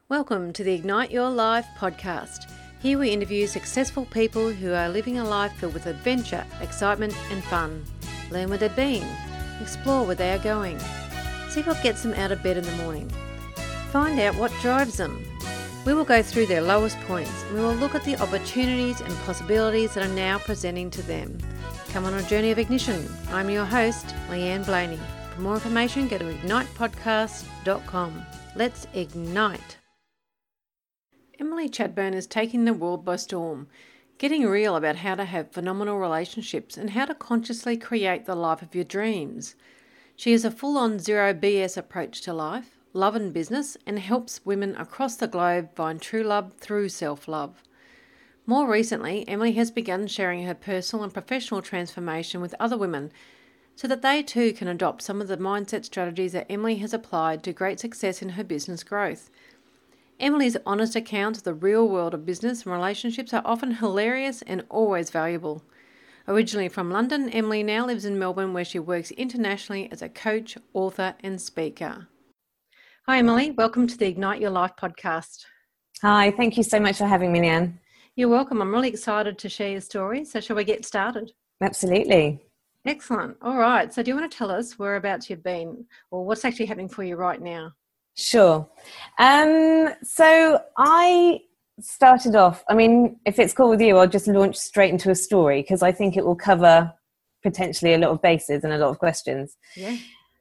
Welcome to the Ignite Your Life podcast. Here we interview successful people who are living a life filled with adventure, excitement and fun. Learn where they've been, explore where they are going, see what gets them out of bed in the morning, find out what drives them. We will go through their lowest points and we will look at the opportunities and possibilities that are now presenting to them. Come on a journey of ignition. I'm your host, Leanne Blaney. For more information, go to ignitepodcast.com. Let's ignite. Emily Chadbourne is taking the world by storm, getting real about how to have phenomenal relationships and how to consciously create the life of your dreams. She has a full-on zero BS approach to life, love and business, and helps women across the globe find true love through self-love. More recently, Emily has begun sharing her personal and professional transformation with other women so that they too can adopt some of the mindset strategies that Emily has applied to great success in her business growth. Emily's honest accounts of the real world of business and relationships are often hilarious and always valuable. Originally from London, Emily now lives in Melbourne where she works internationally as a coach, author and speaker. Hi Emily, welcome to the Ignite Your Life podcast. Hi, thank you so much for having me, Leanne. You're welcome. I'm really excited to share your story. So shall we get started? Absolutely. Excellent. All right. So do you want to tell us whereabouts you've been or what's actually happening for you right now? Sure. So I started off, if it's cool with you, I'll just launch straight into a story because I think it will cover potentially a lot of bases and a lot of questions. Yeah.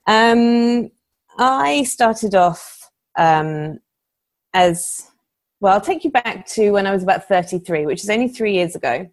I started off I'll take you back to when I was about 33, which is only 3 years ago.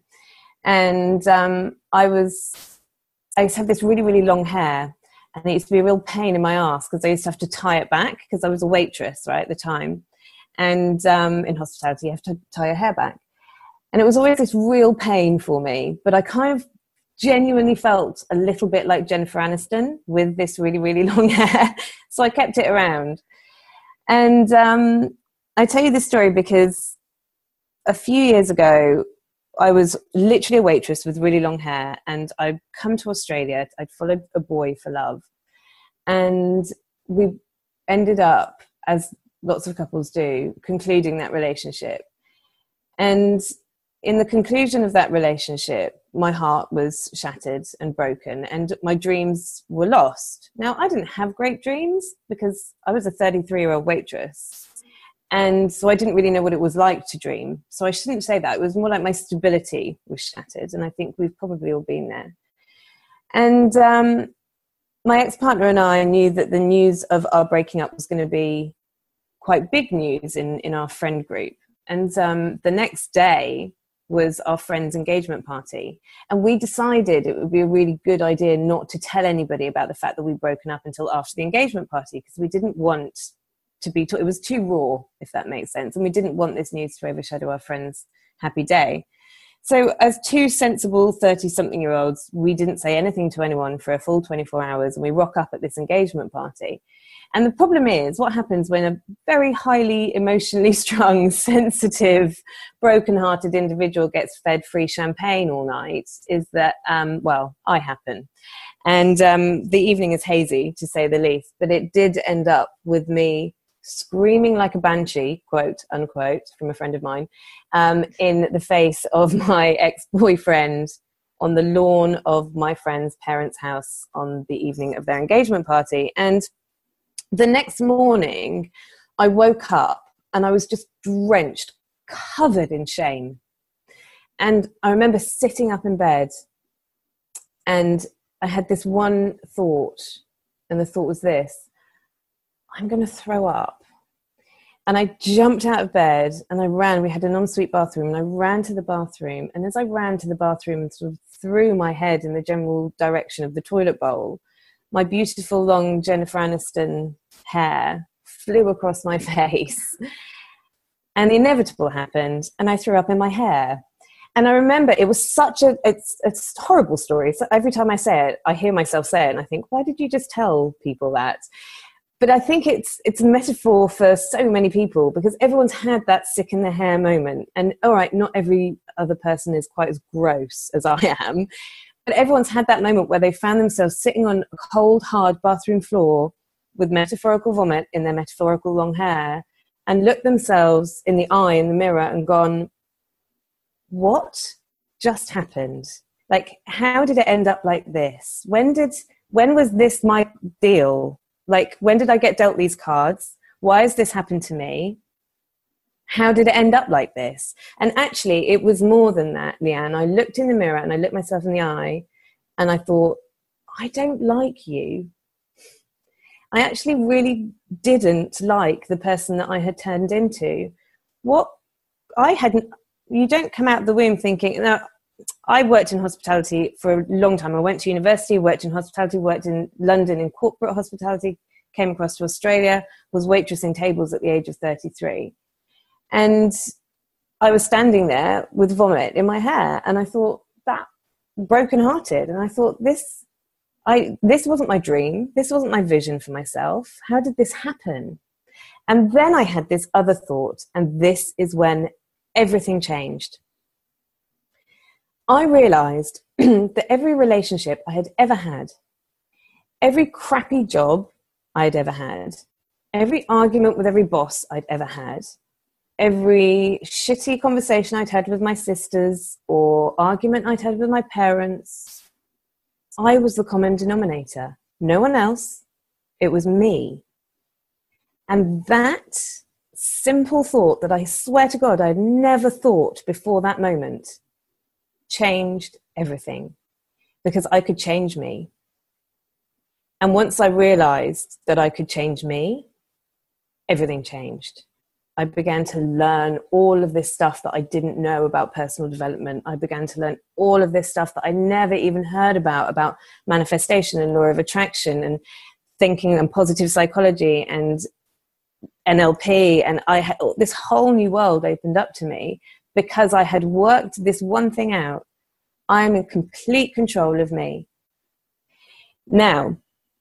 And I used to have this really, really long hair. And it used to be a real pain in my ass because I used to have to tie it back because I was a waitress, right, at the time. And in hospitality, you have to tie your hair back. And it was always this real pain for me. But I kind of genuinely felt a little bit like Jennifer Aniston with this really, really long hair. So I kept it around. And I tell you this story because a few years ago, I was literally a waitress with really long hair and I'd come to Australia. I'd followed a boy for love and we ended up, as lots of couples do, concluding that relationship. And in the conclusion of that relationship, my heart was shattered and broken and my dreams were lost. Now, I didn't have great dreams because I was a 33-year-old waitress. And so I didn't really know what it was like to dream. So I shouldn't say that. It was more like my stability was shattered. And I think we've probably all been there. And my ex-partner and I knew that the news of our breaking up was going to be quite big news in our friend group. And the next day was our friend's engagement party. And we decided it would be a really good idea not to tell anybody about the fact that we'd broken up until after the engagement party because we didn't want it was too raw, if that makes sense. And we didn't want this news to overshadow our friend's happy day. So as two sensible 30-something-year-olds, we didn't say anything to anyone for a full 24 hours. And we rock up at this engagement party. And the problem is what happens when a very highly emotionally strung, sensitive, broken-hearted individual gets fed free champagne all night is that, I happen. And the evening is hazy, to say the least. But it did end up with me screaming like a banshee, quote unquote, from a friend of mine, in the face of my ex-boyfriend on the lawn of my friend's parents' house on the evening of their engagement party. And the next morning, I woke up and I was just drenched, covered in shame. And I remember sitting up in bed and I had this one thought, and the thought was this: I'm going to throw up. And I jumped out of bed and I ran. We had an ensuite bathroom and I ran to the bathroom. And as I ran to the bathroom and sort of threw my head in the general direction of the toilet bowl, my beautiful long Jennifer Aniston hair flew across my face. And the inevitable happened and I threw up in my hair. And I remember it was it's a horrible story. So every time I say it, I hear myself say it and I think, why did you just tell people that? But I think it's a metaphor for so many people because everyone's had that sick in the hair moment. And all right, not every other person is quite as gross as I am, but everyone's had that moment where they found themselves sitting on a cold, hard bathroom floor with metaphorical vomit in their metaphorical long hair and looked themselves in the eye in the mirror and gone, what just happened? Like, how did it end up like this? When was this my deal? Like, when did I get dealt these cards? Why has this happened to me? How did it end up like this? And actually, it was more than that, Leanne. I looked in the mirror and I looked myself in the eye and I thought, I don't like you. I actually really didn't like the person that I had turned into. You don't come out of the womb thinking, no, I worked in hospitality for a long time. I went to university, worked in hospitality, worked in London in corporate hospitality, came across to Australia, was waitressing tables at the age of 33. And I was standing there with vomit in my hair and I thought, that brokenhearted. And I thought, this wasn't my dream. This wasn't my vision for myself. How did this happen? And then I had this other thought, and this is when everything changed. I realized that every relationship I had ever had, every crappy job I'd ever had, every argument with every boss I'd ever had, every shitty conversation I'd had with my sisters or argument I'd had with my parents, I was the common denominator. No one else. It was me. And that simple thought that I swear to God I'd never thought before that moment changed everything, because I could change me. And once I realized that I could change me, everything changed. I began to learn all of this stuff that I didn't know about personal development. I began to learn all of this stuff that I never even heard about manifestation and law of attraction and thinking and positive psychology and NLP. And I had this whole new world opened up to me because I had worked this one thing out. I am in complete control of me. Now,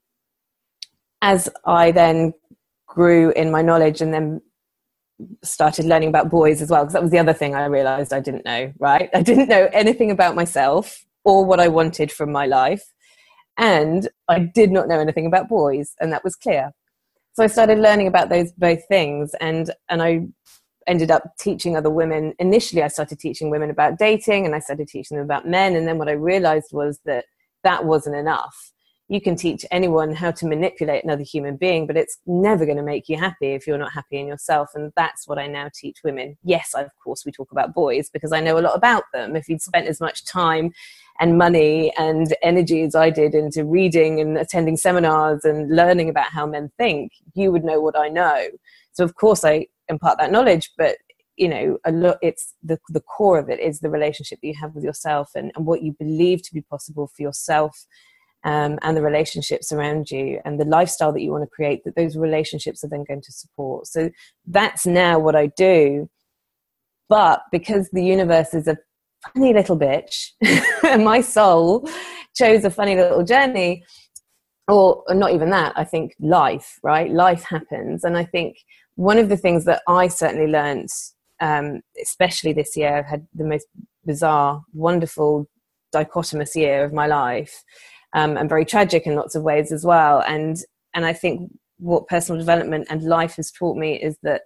as I then grew in my knowledge and then started learning about boys as well, because that was the other thing I realized I didn't know, right? I didn't know anything about myself or what I wanted from my life. And I did not know anything about boys, and that was clear. So I started learning about those both things, and I ended up teaching other women. Initially, I started teaching women about dating, and I started teaching them about men. And then what I realized was that wasn't enough. You can teach anyone how to manipulate another human being, but it's never going to make you happy if you're not happy in yourself. And that's what I now teach women. Yes, of course, we talk about boys because I know a lot about them. If you'd spent as much time and money and energy as I did into reading and attending seminars and learning about how men think, you would know what I know. So of course I impart that knowledge, but it's the core of it is the relationship that you have with yourself and what you believe to be possible for yourself. And the relationships around you and the lifestyle that you want to create, that those relationships are then going to support. So that's now what I do. But because the universe is a funny little bitch and my soul chose a funny little journey, or not even that, I think life, right? Life happens. And I think one of the things that I certainly learned, especially this year, I've had the most bizarre, wonderful, dichotomous year of my life. And very tragic in lots of ways as well. And I think what personal development and life has taught me is that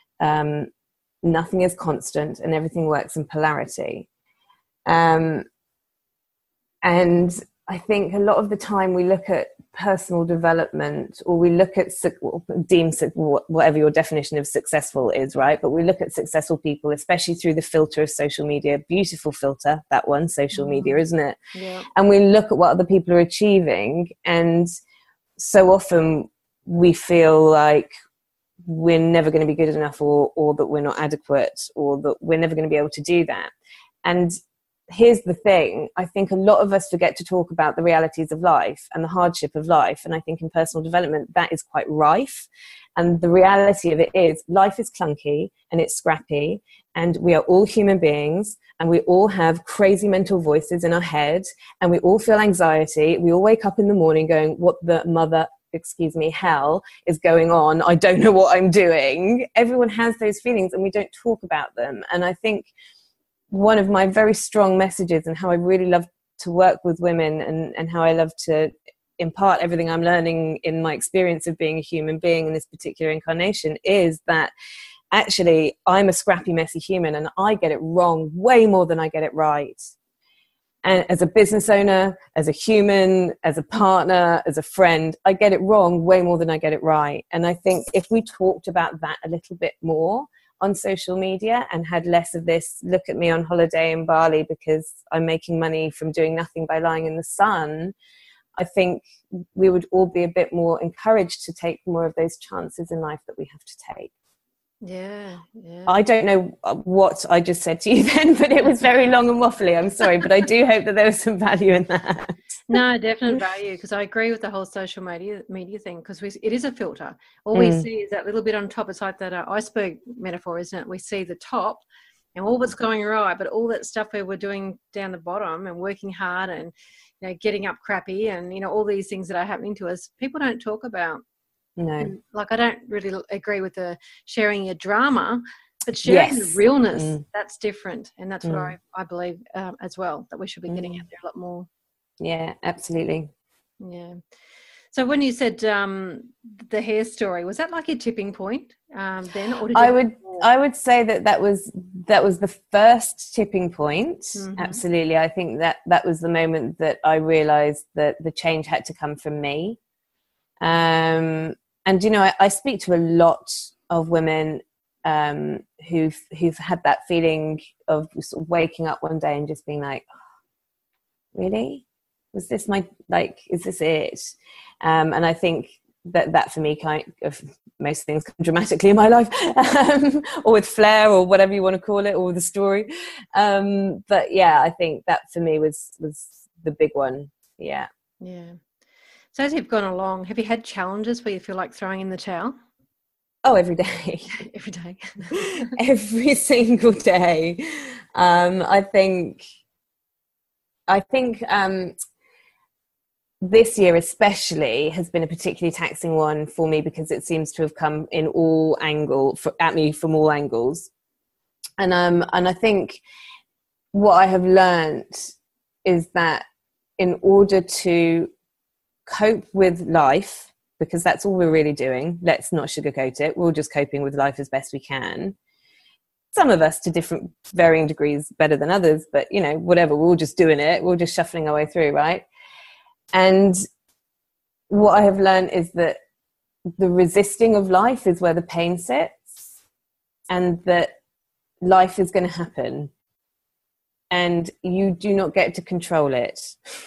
nothing is constant and everything works in polarity. And I think a lot of the time we look at personal development, or we look at whatever your definition of successful is, right? But we look at successful people, especially through the filter of social media. Beautiful filter, that one, social media, isn't it? Yeah. And we look at what other people are achieving, and so often we feel like we're never going to be good enough, or that we're not adequate, or that we're never going to be able to do that. And here's the thing, I think a lot of us forget to talk about the realities of life and the hardship of life. And I think in personal development, that is quite rife. And the reality of it is life is clunky and it's scrappy, and we are all human beings, and we all have crazy mental voices in our head, and we all feel anxiety. We all wake up in the morning going, what the hell is going on? I don't know what I'm doing. Everyone has those feelings and we don't talk about them. And I think one of my very strong messages, and how I really love to work with women, and how I love to impart everything I'm learning in my experience of being a human being in this particular incarnation, is that actually, I'm a scrappy, messy human, and I get it wrong way more than I get it right. And as a business owner, as a human, as a partner, as a friend, I get it wrong way more than I get it right. And I think if we talked about that a little bit more on social media and had less of this, look at me on holiday in Bali because I'm making money from doing nothing by lying in the sun, I think we would all be a bit more encouraged to take more of those chances in life that we have to take. Yeah, yeah. I don't know what I just said to you then, but it was very long and waffly. I'm sorry, but I do hope that there was some value in that. No, definite value, because I agree with the whole social media thing, because it is a filter. All we see is that little bit on top. It's like that iceberg metaphor, isn't it? We see the top and all that's going right, but all that stuff where we're doing down the bottom and working hard and, you know, getting up crappy and, you know, all these things that are happening to us, people don't talk about. No. And, like, I don't really agree with the sharing your drama, but sharing the realness, that's different. And that's what I believe as well, that we should be getting out there a lot more. Yeah, absolutely. Yeah. So when you said the hair story, was that like your tipping point then? Or did I would say that was the first tipping point. Mm-hmm. Absolutely. I think that was the moment that I realized that the change had to come from me. And, you know, I speak to a lot of women who've had that feeling of sort of waking up one day and just being like, oh, really? Was this is this it? And I think that for me, kind of, most things come dramatically in my life, or with flair, or whatever you want to call it, or with a story. But yeah, I think that for me was the big one. Yeah. Yeah. So as you've gone along, have you had challenges where you feel like throwing in the towel? Oh, every day. Every day. Every single day. I think this year especially has been a particularly taxing one for me, because it seems to have come in at me from all angles. And I think what I have learnt is that in order to cope with life, because that's all we're really doing, let's not sugarcoat it, we're all just coping with life as best we can. Some of us to different varying degrees better than others, but, you know, whatever, we're all just doing it, we're all just shuffling our way through, right? And what I have learned is that the resisting of life is where the pain sits, and that life is going to happen and you do not get to control it.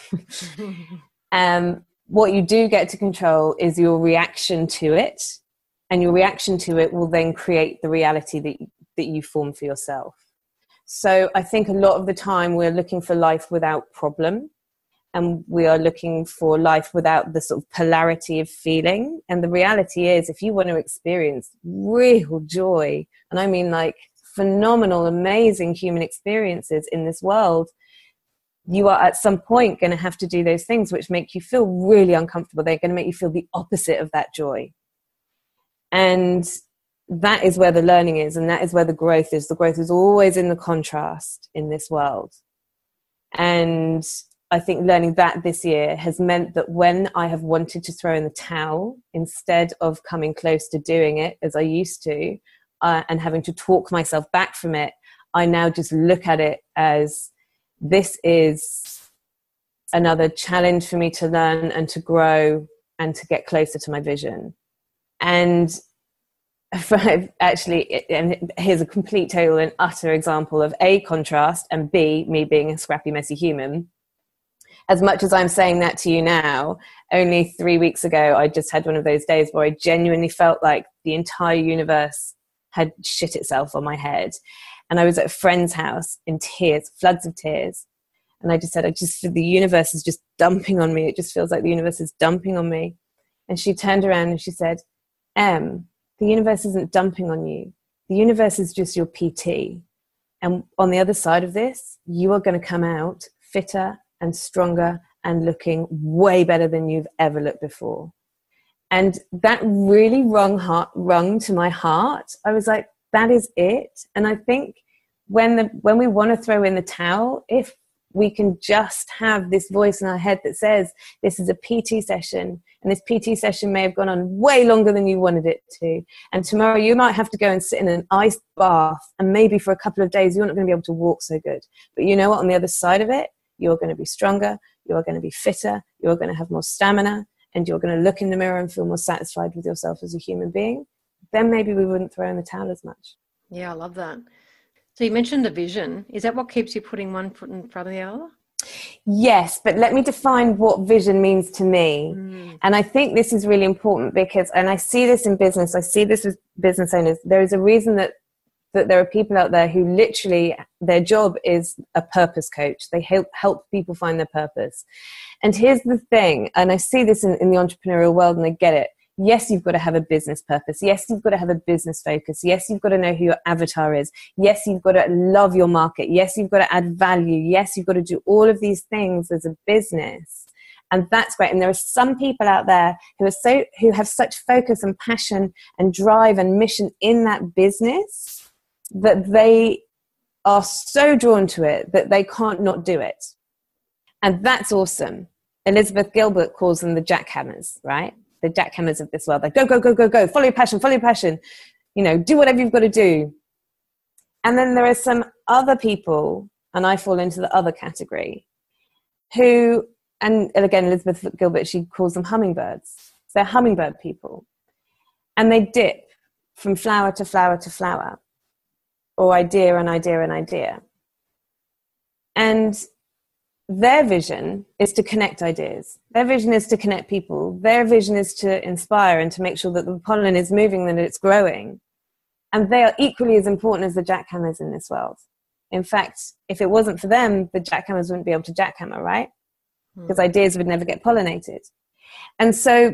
What you do get to control is your reaction to it, and your reaction to it will then create the reality that you form for yourself. So I think a lot of the time we're looking for life without problem, and we are looking for life without the sort of polarity of feeling. And the reality is, if you want to experience real joy, and I mean like phenomenal, amazing human experiences in this world, you are at some point going to have to do those things which make you feel really uncomfortable. They're going to make you feel the opposite of that joy. And that is where the learning is, and that is where the growth is. The growth is always in the contrast in this world. And I think learning that this year has meant that when I have wanted to throw in the towel, instead of coming close to doing it as I used to, and having to talk myself back from it, I now just look at it as, this is another challenge for me to learn and to grow and to get closer to my vision. And actually, and here's a complete, total and utter example of A, contrast, and B, me being a scrappy, messy human. As much as I'm saying that to you now, only 3 weeks ago, I just had one of those days where I genuinely felt like the entire universe had shit itself on my head. And I was at a friend's house in tears, floods of tears. And I just said, the universe is just dumping on me. It just feels like the universe is dumping on me. And she turned around and she said, the universe isn't dumping on you. The universe is just your PT. And on the other side of this, you are going to come out fitter and stronger and looking way better than you've ever looked before. And that really rung to my heart. I was like, that is it. And I think when we want to throw in the towel, if we can just have this voice in our head that says, this is a PT session, and this PT session may have gone on way longer than you wanted it to. And tomorrow you might have to go and sit in an ice bath, and maybe for a couple of days you're not going to be able to walk so good. But you know what? On the other side of it, you're going to be stronger, you're going to be fitter, you're going to have more stamina, and you're going to look in the mirror and feel more satisfied with yourself as a human being. Then maybe we wouldn't throw in the towel as much. Yeah, I love that. So you mentioned the vision. Is that what keeps you putting one foot in front of the other? Yes, but let me define what vision means to me. And I think this is really important because, and I see this in business, I see this with business owners, there is a reason that there are people out there who literally, their job is a purpose coach. They help people find their purpose. And here's the thing, and I see this in the entrepreneurial world and I get it. Yes, you've got to have a business purpose. Yes, you've got to have a business focus. Yes, you've got to know who your avatar is. Yes, you've got to love your market. Yes, you've got to add value. Yes, you've got to do all of these things as a business. And that's great. And there are some people out there who have such focus and passion and drive and mission in that business that they are so drawn to it that they can't not do it. And that's awesome. Elizabeth Gilbert calls them the jackhammers, right? The jackhammers of this world. Like, go, go, go, go, go. Follow your passion, follow your passion. You know, do whatever you've got to do. And then there are some other people, and I fall into the other category, who, and again, Elizabeth Gilbert, she calls them hummingbirds. They're hummingbird people. And they dip from flower to flower to flower, or idea and idea and idea. And their vision is to connect ideas. Their vision is to connect people. Their vision is to inspire and to make sure that the pollen is moving and that it's growing. And they are equally as important as the jackhammers in this world. In fact, if it wasn't for them, the jackhammers wouldn't be able to jackhammer, right? Because ideas would never get pollinated. And so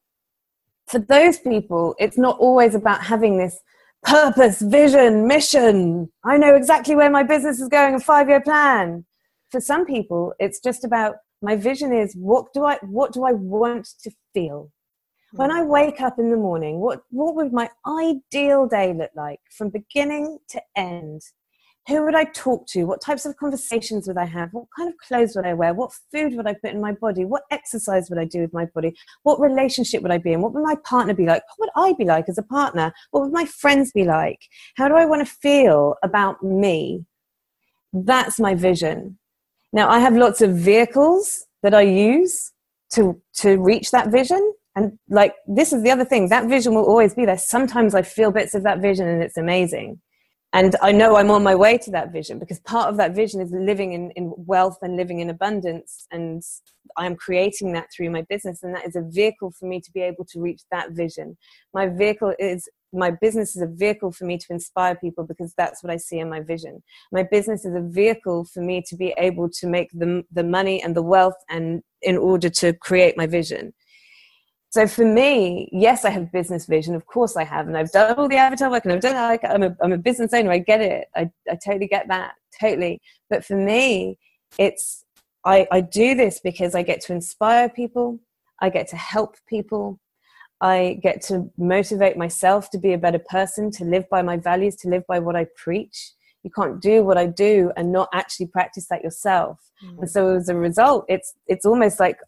for those people, it's not always about having this purpose, vision, mission. I know exactly where my business is going, a 5-year plan. For some people, it's just about, my vision is, what do I want to feel? When I wake up in the morning, what would my ideal day look like from beginning to end? Who would I talk to? What types of conversations would I have? What kind of clothes would I wear? What food would I put in my body? What exercise would I do with my body? What relationship would I be in? What would my partner be like? What would I be like as a partner? What would my friends be like? How do I want to feel about me? That's my vision. Now, I have lots of vehicles that I use to reach that vision. And like, this is the other thing, that vision will always be there. Sometimes I feel bits of that vision and it's amazing. And I know I'm on my way to that vision, because part of that vision is living in wealth and living in abundance. And I am creating that through my business. And that is a vehicle for me to be able to reach that vision. My business is a vehicle for me to inspire people, because that's what I see in my vision. My business is a vehicle for me to be able to make the money and the wealth, and in order to create my vision. So for me, yes, I have business vision. Of course I have. And I've done all the avatar work, and I've done, I'm a business owner. I get it. I totally get that. Totally. But for me, it's, I do this because I get to inspire people. I get to help people. I get to motivate myself to be a better person, to live by my values, to live by what I preach. You can't do what I do and not actually practice that yourself. And so as a result, it's almost like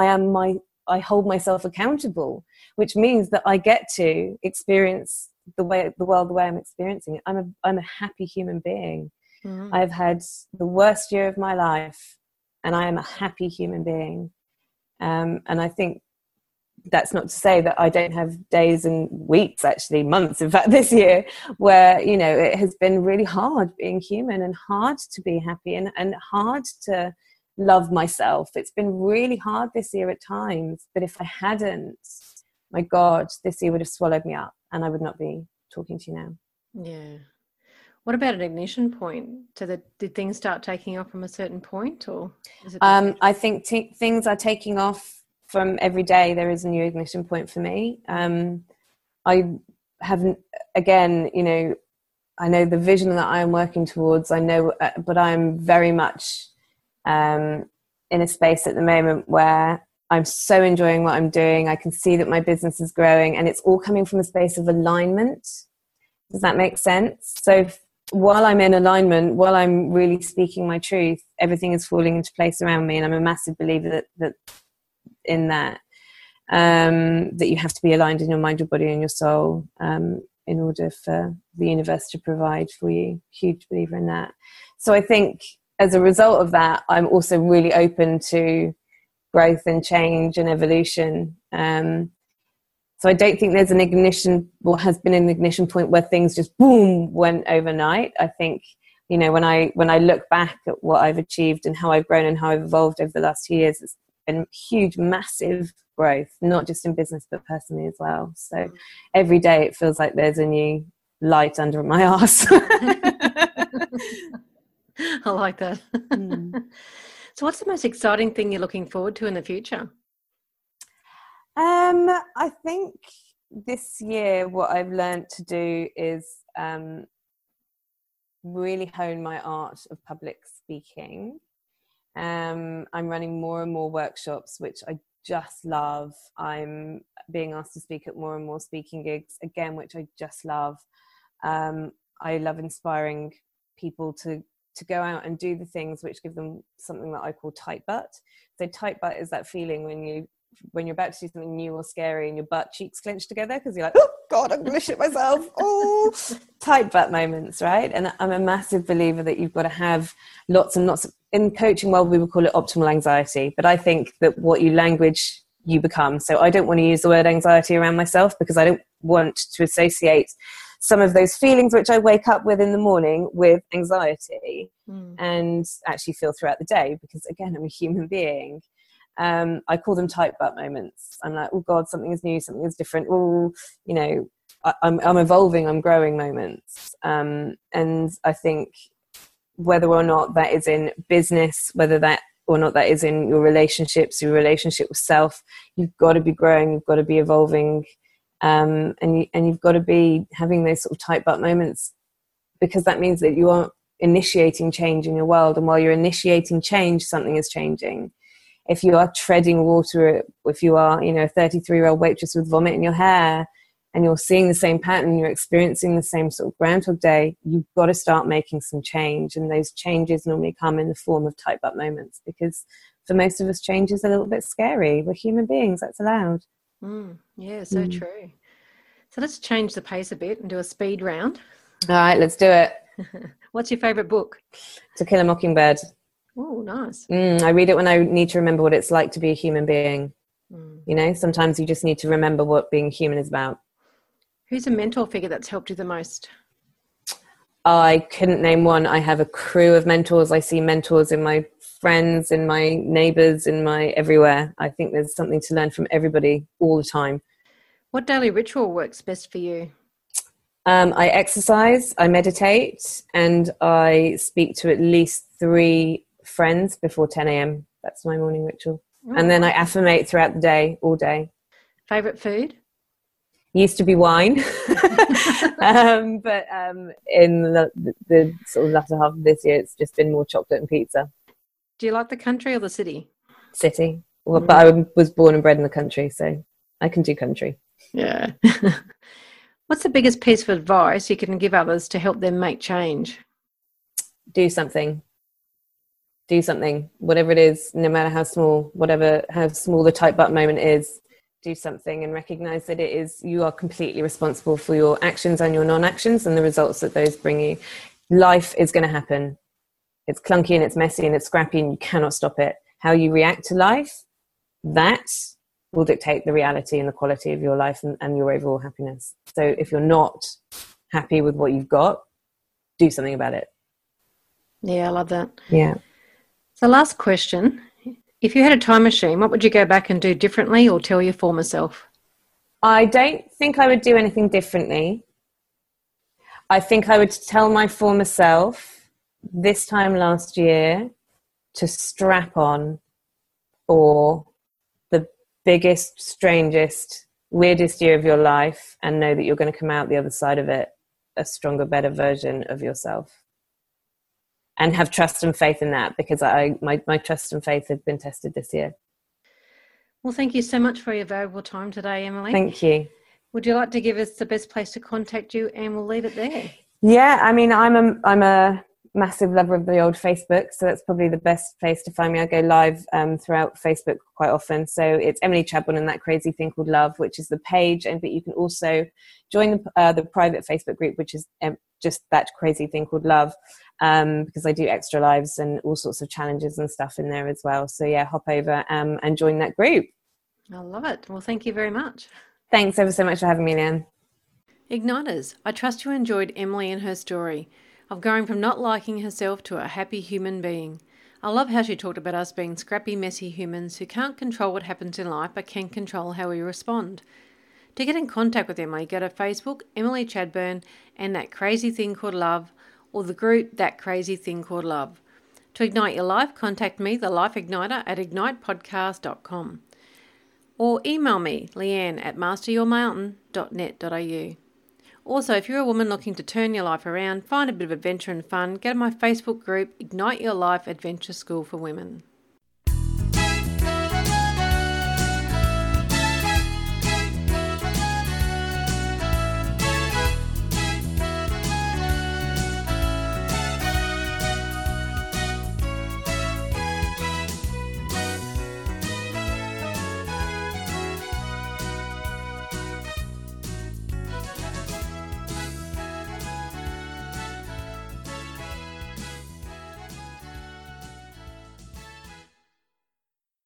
I hold myself accountable, which means that I get to experience the world the way I'm experiencing it. I'm a happy human being. I've had the worst year of my life, and I am a happy human being. And I think that's not to say that I don't have days and weeks, actually months, in fact, this year, where, you know, it has been really hard being human, and hard to be happy, and hard to love myself. It's been really hard this year at times, but if I hadn't, my God, this year would have swallowed me up, and I would not be talking to you now. Yeah. What about an ignition point? So did things start taking off from a certain point, or is it I think things are taking off from every day. There is a new ignition point for me. I haven't, again, you know, I know the vision that I am working towards, I know, but I'm very much in a space at the moment where I'm so enjoying what I'm doing. I can see that my business is growing, and it's all coming from a space of alignment. Does that make sense? So while I'm in alignment, while I'm really speaking my truth, everything is falling into place around me. And I'm a massive believer that in that you have to be aligned in your mind, your body and your soul in order for the universe to provide for you. Huge believer in that. So I think as a result of that, I'm also really open to growth and change and evolution. So I don't think there's an ignition, or has been an ignition point where things just boom went overnight. I think, you know, when I look back at what I've achieved and how I've grown and how I've evolved over the last 2 years, it's been huge, massive growth, not just in business but personally as well. So every day it feels like there's a new light under my arse. I like that. So what's the most exciting thing you're looking forward to in the future? I think this year what I've learned to do is really hone my art of public speaking. I'm running more and more workshops, which I just love. I'm being asked to speak at more and more speaking gigs, again, which I just love. I love inspiring people to go out and do the things which give them something that I call tight butt. So tight butt is that feeling when you're about to do something new or scary and your butt cheeks clench together because you're like, oh God, I'm gonna shit myself. Oh, tight butt moments, right? And I'm a massive believer that you've got to have lots and lots of, in coaching world we would call it optimal anxiety, but I think that what you language you become. So I don't want to use the word anxiety around myself because I don't want to associate some of those feelings which I wake up with in the morning with anxiety and actually feel throughout the day, because again, I'm a human being. I call them tight butt moments. I'm like, oh God, something is new, something is different. Oh, you know, I'm evolving, I'm growing moments. And I think whether or not that is in business, whether that or not that is in your relationships, your relationship with self, you've got to be growing, you've got to be evolving. And you've got to be having those sort of tight butt moments, because that means that you are initiating change in your world. And while you're initiating change, something is changing. If you are treading water, if you are, you know, a 33-year-old waitress with vomit in your hair and you're seeing the same pattern, you're experiencing the same sort of Groundhog Day, you've got to start making some change. And those changes normally come in the form of tight butt moments, because for most of us, change is a little bit scary. We're human beings, that's allowed. Yeah, so true. So let's change the pace a bit and do a speed round. All right, let's do it. What's your favourite book? To Kill a Mockingbird. Oh, nice. I read it when I need to remember what it's like to be a human being. You know, sometimes you just need to remember what being human is about. Who's a mentor figure that's helped you the most? I couldn't name one. I have a crew of mentors. I see mentors in my friends, in my neighbours, in my everywhere. I think there's something to learn from everybody all the time. What daily ritual works best for you? I exercise, I meditate, and I speak to at least 3 friends before 10 a.m. That's my morning ritual. And then I affirmate throughout the day, all day. Favourite food? Used to be wine. But in the sort of latter half of this year, it's just been more chocolate and pizza. Do you like the country or the city? City. Well, but I was born and bred in the country, so I can do country. Yeah. What's the biggest piece of advice you can give others to help them make change? Do something. Do something. Whatever it is, no matter how small, how small the tight butt moment is, do something and recognize that it is, you are completely responsible for your actions and your non-actions and the results that those bring you. Life is going to happen. It's clunky and it's messy and it's scrappy and you cannot stop it. How you react to life, that will dictate the reality and the quality of your life and your overall happiness. So if you're not happy with what you've got, do something about it. Yeah, I love that. Yeah. So last question. If you had a time machine, what would you go back and do differently or tell your former self? I don't think I would do anything differently. I think I would tell my former self this time last year to strap on for the biggest, strangest, weirdest year of your life and know that you're going to come out the other side of it a stronger, better version of yourself. And have trust and faith in that, because my trust and faith have been tested this year. Well, thank you so much for your valuable time today, Emily. Thank you. Would you like to give us the best place to contact you, and we'll leave it there? Yeah, I mean, I'm a massive lover of the old Facebook, so that's probably the best place to find me. I go live throughout Facebook quite often. So it's Emily Chadbourne and That Crazy Thing Called Love, which is the page, but you can also join the private Facebook group, which is just That Crazy Thing Called Love, because I do extra lives and all sorts of challenges and stuff in there as well. So yeah, hop over and join that group. I love it. Well, thank you very much. Thanks ever so much for having me, Leanne. Igniters, I trust you enjoyed Emily and her story of going from not liking herself to a happy human being. I love how she talked about us being scrappy, messy humans who can't control what happens in life but can control how we respond. To get in contact with Emily, go to Facebook, Emily Chadbourne, and That Crazy Thing Called Love, or the group That Crazy Thing Called Love. To ignite your life, contact me, the Life Igniter, at ignitepodcast.com. Or email me, leanne@masteryourmountain.net.au. Also, if you're a woman looking to turn your life around, find a bit of adventure and fun, go to my Facebook group, Ignite Your Life Adventure School for Women.